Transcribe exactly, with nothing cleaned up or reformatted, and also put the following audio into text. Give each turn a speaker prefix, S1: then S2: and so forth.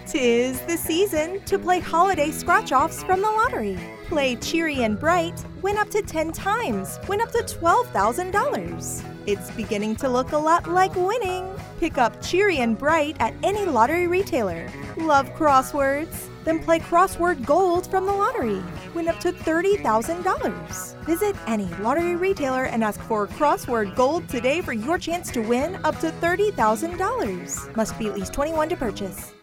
S1: 'Tis the season to play holiday scratch-offs from the lottery. Play Cheery and Bright, win up to ten times, win up to twelve thousand dollars. It's beginning to look a lot like winning. Pick up Cheery and Bright at any lottery retailer. Love crosswords? Then play Crossword Gold from the lottery. Win up to thirty thousand dollars. Visit any lottery retailer and ask for Crossword Gold today for your chance to win up to thirty thousand dollars. Must be at least twenty-one to purchase.